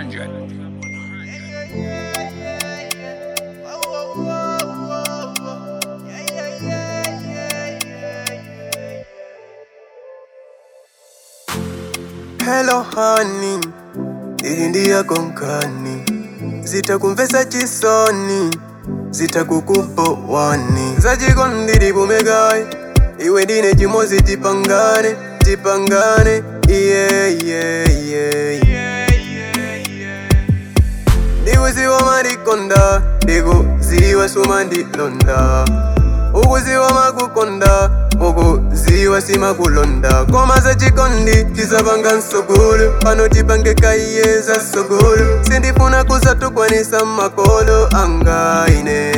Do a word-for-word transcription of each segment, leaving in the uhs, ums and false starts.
hundred. Hello honey, ili ndiya konkani, zitakumvesa chisoni, zitakukupo wani, zachikondiri kumegai, iwe ndine chimozi tipangane, tipangane, yeah, yeah, yeah. Ndikuziwa marikonda, ndikuziwa sumandilonda, ukuziwa makukonda, ukuziwa simakulonda. Koma za chikondi tisapanga nsogolo, pano tipange kaiyeza sogolo, sindifuna kusatukwanisa makolo anga ine.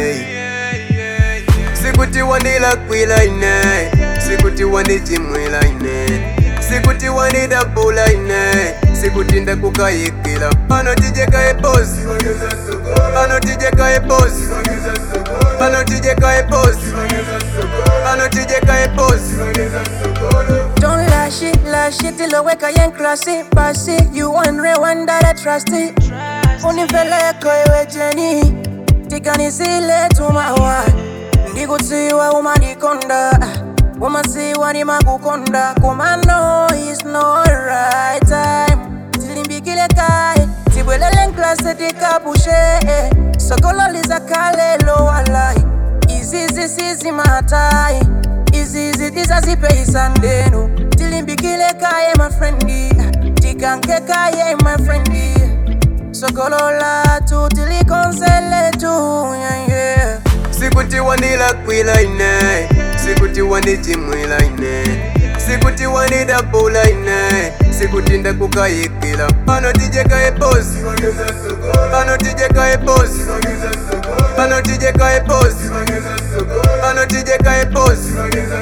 Sikuti wandilakwila ine, sikuti wandichimwila ine, sikuti wandidabula ine, sikuti ndakukayikila. Pano tijeka eposi, pano tijeka eposi, pano tijeka eposi, pano tijeka eposi. Don't lash it, lash it till I wake I ain't classy, passy. You wonder, wonder that trust it. Unifele koewe jeni, tikani zile tumawa. Ndikutiwa umanikonda, umasiwa ni makukonda. Kumano is not right time. Tilimbikile kai, tibwelele nklase tikapushe. Sokolo liza kalelo walai, izizi sizi matai, izizi tizazipe isandeno. Tilimbikile kaye my friendly, tikanke kaye my friendly. Sokolo la tu tilikonsele tu, yeah, yeah. Sikuti wandilakwila ine, sikuti wandichimwila ine, sikuti wandidabula ine, sikuti ndakukayikila. Pano tijeka eposi, pano tijeka eposi, pano tijeka eposi, pano tijeka eposi.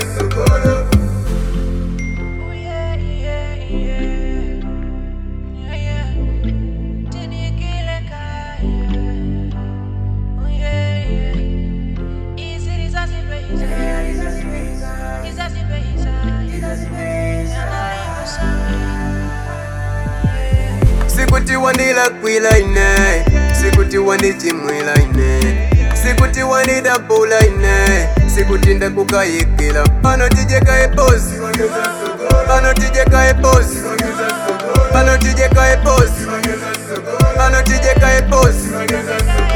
Sikuti wandilakwila ine, sikuti wandichimwila ine, sikuti wandidabula ine, sikuti ndakukayikila. Pano tijeka eposi, pano tijeka eposi, pano tijeka eposi, pano tijeka eposi.